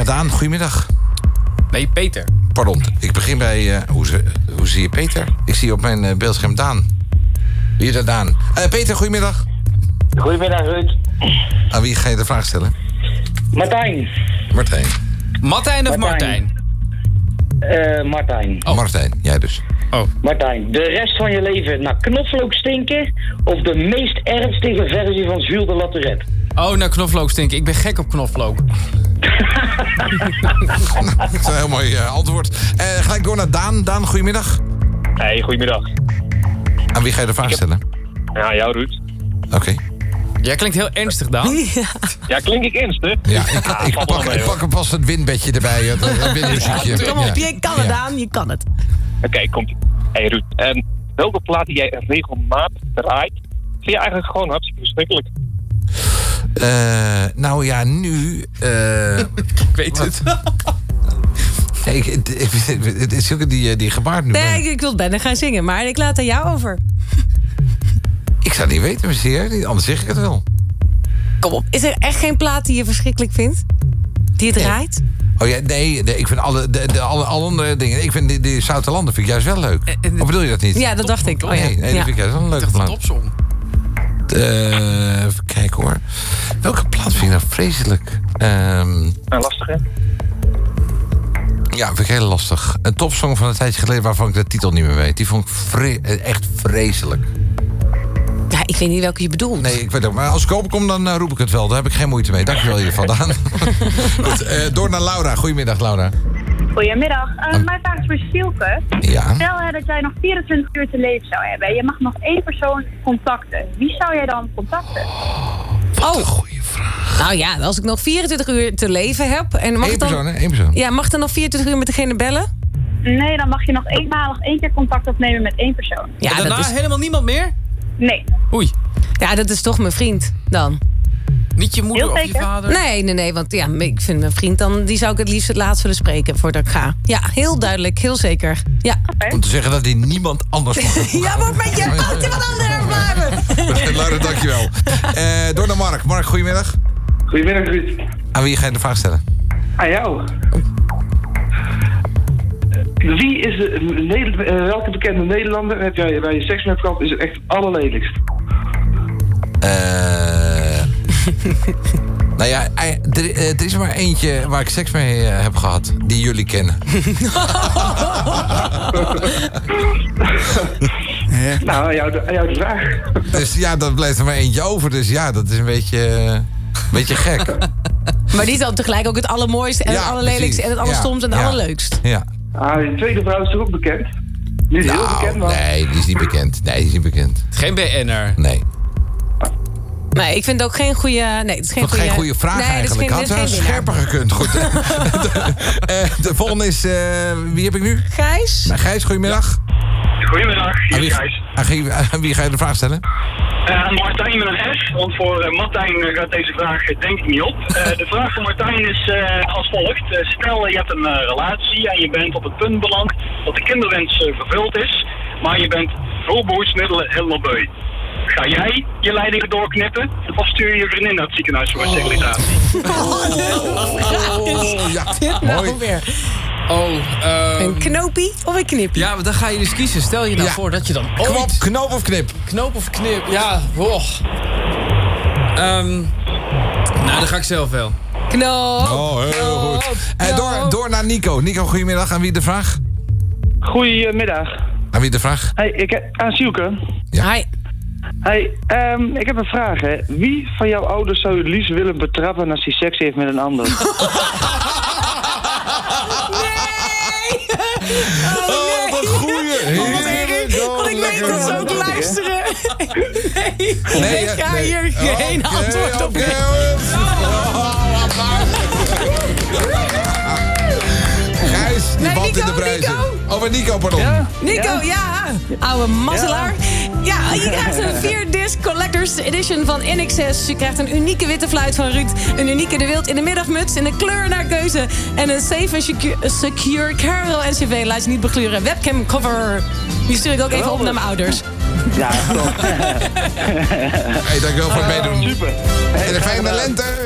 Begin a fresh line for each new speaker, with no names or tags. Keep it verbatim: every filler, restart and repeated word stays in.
Daan, goedemiddag.
Nee, Peter.
Pardon, ik begin bij... Uh, hoe, hoe zie je Peter? Ik zie op mijn uh, beeldscherm Daan. Wie is dat, Daan? Uh, Peter, goedemiddag.
Goedemiddag, Ruud.
Aan wie ga je de vraag stellen?
Martijn.
Martijn.
Martijn of Martijn?
Martijn, uh, Martijn.
Oh. Martijn, jij dus.
Oh.
Martijn, de rest van je leven naar knoflook stinken of de meest ernstige versie van Jules de La Tourette?
Oh, naar knoflook stinken. Ik ben gek op knoflook.
Dat is een heel mooi uh, antwoord. Uh, gelijk door naar Daan. Daan, goedemiddag.
Hey, goedemiddag.
Aan wie ga je de vraag stellen?
Ja, jou, Ruud.
Oké. Okay.
Jij klinkt heel ernstig, Daan.
Ja, ja klink ik ernstig?
Ja, ik, ah, ik, pak, mee, ik pak er pas het windbedje erbij. Het, het windmuziekje.
Kom op, je kan het, Daan. Je kan het.
Oké, okay, komt ie. Hey, Ruud. Um, welke plaat die jij regelmatig draait, vind je eigenlijk gewoon hartstikke verschrikkelijk?
Uh, nou ja, nu... Uh,
ik weet het.
Nee, ik, ik, ik, het is ook die, die gebaard nu.
Nee, ik, ik wil het bijna gaan zingen, maar ik laat het aan jou over.
Ik zou het niet weten, meneer. Anders zeg ik het wel.
Kom op, is er echt geen plaat die je verschrikkelijk vindt? Die het draait?
Oh ja, nee, nee, ik vind alle, de, de, alle, alle andere dingen... Ik vind die, die Zoutelanden vind ik juist wel leuk. Uh, uh, of bedoel je dat niet?
Ja, dat dacht ik. Oh, ja.
Nee, nee,
ja.
dat vind ik juist wel een leuke plaat.
Topsong.
Uh, even kijken hoor. Welke plaat vind je nou vreselijk? Um,
nou, lastig hè?
Ja, vind ik heel lastig. Een topsong van een tijdje geleden waarvan ik de titel niet meer weet. Die vond ik vre- echt vreselijk.
Ja, ik weet niet welke je bedoelt.
Nee, ik weet het. Maar als ik openkom, dan uh, roep ik het wel. Daar heb ik geen moeite mee. Dankjewel in ieder geval, Daan. Goed, uh, door naar Laura. Goedemiddag, Laura.
Goedemiddag. Uh, um, mijn vraag is voor Silke.
Ja.
Stel uh, dat jij nog vierentwintig uur te leven zou hebben. Je mag nog één persoon contacten. Wie zou jij dan contacten?
Oh, wat een goede vraag.
Nou ja, als ik nog vierentwintig uur te leven heb... En mag
Eén
dan,
persoon, hè? Eén persoon.
Ja, mag dan nog vierentwintig uur met degene bellen?
Nee, dan mag je nog eenmalig één keer contact opnemen met één persoon.
Ja,
en daarna
dat is...
helemaal niemand meer?
Nee.
Oei.
Ja, dat is toch mijn vriend dan.
Niet je moeder of je vader?
Nee, nee, nee, want ja, ik vind mijn vriend dan... die zou ik het liefst het laatst willen spreken voordat ik ga. Ja, heel duidelijk, heel zeker. Ja.
Okay.
Om te zeggen dat hij niemand anders mag.
Ja, maar met je poot in wat anders blijven.
Laura, dankjewel. Uh, door naar Mark. Mark, goedemiddag.
Goedemiddag, Ruud.
Aan wie ga je de vraag stellen?
Aan jou. Wie is de, uh, welke bekende Nederlander heb jij bij je seks met gehad is het echt het allerlelijkst?
Eh... Uh, nou ja, er, er is er maar eentje waar ik seks mee uh, heb gehad. Die jullie kennen.
Nou, aan jou, de, aan jou de vraag.
Dus ja, dat blijft er maar eentje over. Dus ja, dat is een beetje, uh, een beetje gek.
Maar die is dan tegelijk ook het allermooiste en ja, het allerlelijkste en het allerstomste en het
ja,
allerleukst.
Ja.
Ah, de tweede vrouw is toch ook bekend? Die is
nou,
heel bekend, man.
Nee, die is niet bekend. Nee, die is niet bekend.
Geen B N'er.
Nee.
Nee, ik vind het ook geen goede... Nee, het is geen,
goeie... geen goede vraag nee, eigenlijk. Had wel scherper gekund. Goed. de, uh, de volgende is... Uh, wie heb ik nu?
Gijs.
Nou, Gijs, goedemiddag.
Goedemiddag, hier
aan wie,
Gijs.
Aan wie, aan wie ga je de vraag stellen?
Uh, Martijn met een S, want voor uh, Martijn uh, gaat deze vraag uh, denk ik niet op. Uh, de vraag van Martijn is uh, als volgt. Uh, stel je hebt een uh, relatie en je bent op het punt beland dat de kinderwens uh, vervuld is, maar je bent voor behoedsmiddelen helemaal beu. Ga jij je leidingen doorknippen of stuur je je vriendin naar het ziekenhuis voor een sterilisatie?
Oh, oh,
ja,
dit nou weer.
Oh, um...
een knoopie of een knipje?
Ja, maar dan ga je dus kiezen. Stel je nou ja. voor dat je dan ooit...
Knop, knoop of knip?
Knoop of knip, ja. Oh. Um, nou, dan ga ik zelf wel.
Knoop.
Oh, heel knoop, goed. En door, door naar Nico. Nico, goedemiddag. Aan wie de vraag?
Goedemiddag.
Aan wie de vraag?
Hey, ik heb, aan Sielke.
Ja. Hi.
Hey, um, ik heb een vraag, hè. Wie van jouw ouders zou je het liefst willen betrappen als hij seks heeft met een ander?
Nee!
Oh, oh wat een goeie.
Heerlijk. Want ik weet dat ze ook luisteren. Nee, nee, ik ga nee. hier geen okay, antwoord op geven.
Gijs, die
nee,
valt
Nico,
in de prijzen.
Nico.
Oh, maar Nico, pardon.
Ja. Nico, ja. ja. Oude mazzelaar. Ja. ja, je krijgt een vier disc Collector's Edition van N X S. Je krijgt een unieke witte fluit van Ruud. Een unieke De Wild in de middagmuts in de kleur naar keuze. En een safe en secure, secure Carol N C V. Laat je niet begluren. Webcam cover. Die stuur ik ook even op naar mijn ouders.
Ja, top.
Hey, dankjewel voor het meedoen.
Super.
En een fijne lente.